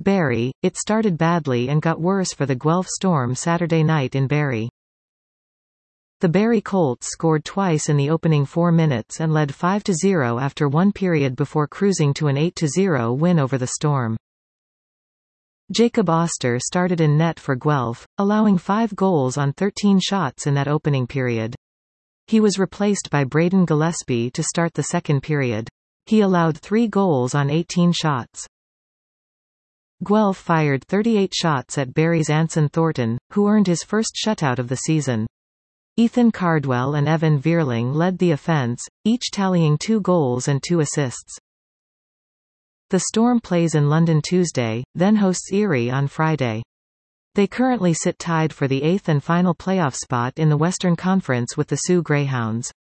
Barrie, it started badly and got worse for the Guelph Storm Saturday night in Barrie. The Barrie Colts scored twice in the opening 4 minutes and led 5-0 after one period before cruising to an 8-0 win over the Storm. Jacob Oster started in net for Guelph, allowing 5 goals on 13 shots in that opening period. He was replaced by Braden Gillespie to start the second period. He allowed 3 goals on 18 shots. Guelph fired 38 shots at Barrie's Anson Thornton, who earned his first shutout of the season. Ethan Cardwell and Evan Veerling led the offense, each tallying 2 goals and 2 assists. The Storm plays in London Tuesday, then hosts Erie on Friday. They currently sit tied for the 8th and final playoff spot in the Western Conference with the Soo Greyhounds.